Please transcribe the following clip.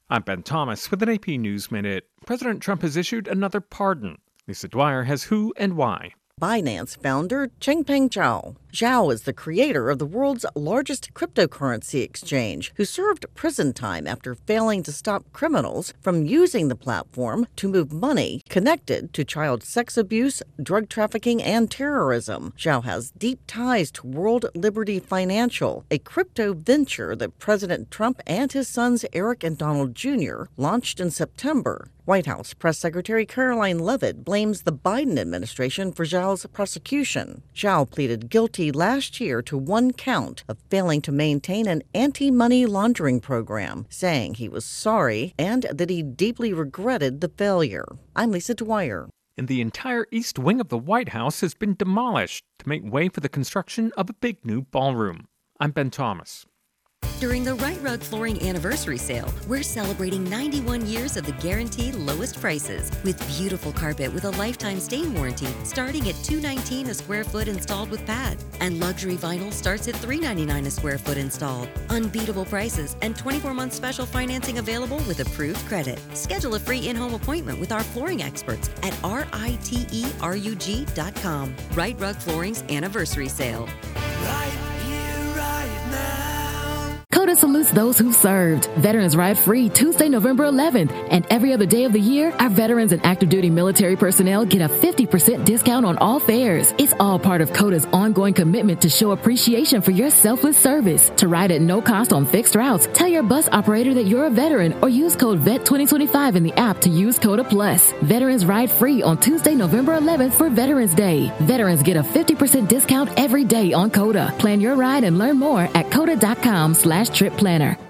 I'm Ben Thomas with an AP News Minute. President Trump has issued another pardon. Lisa Dwyer has who and why. Binance founder Changpeng Zhao. Zhao is the creator of the world's largest cryptocurrency exchange, who served prison time after failing to stop criminals from using the platform to move money connected to child sex abuse, drug trafficking, and terrorism. Zhao has deep ties to World Liberty Financial, a crypto venture that President Trump and his sons Eric and Donald Jr. launched in September. White House Press Secretary Caroline Leavitt blames the Biden administration for Zhao's prosecution. Zhao pleaded guilty last year to one count of failing to maintain an anti-money laundering program, saying he was sorry and that he deeply regretted the failure. I'm Lisa Dwyer. And the entire east wing of the White House has been demolished to make way for the construction of a big new ballroom. I'm Ben Thomas. During the Right Rug Flooring Anniversary Sale, we're celebrating 91 years of the guaranteed lowest prices with beautiful carpet with a lifetime stain warranty starting at $219 a square foot installed with pad. And luxury vinyl starts at $399 a square foot installed. Unbeatable prices and 24-month special financing available with approved credit. Schedule a free in-home appointment with our flooring experts at riterug.com. Right Rug Flooring's Anniversary Sale. Right here, right now. COTA salutes those who served. Veterans Ride Free Tuesday, November 11th. And every other day of the year, our veterans and active duty military personnel get a 50% discount on all fares. It's all part of COTA's ongoing commitment to show appreciation for your selfless service. To ride at no cost on fixed routes, tell your bus operator that you're a veteran or use code VET2025 in the app to use COTA Plus. Veterans Ride Free on Tuesday, November 11th for Veterans Day. Veterans get a 50% discount every day on COTA. Plan your ride and learn more at COTA.com/trip planner.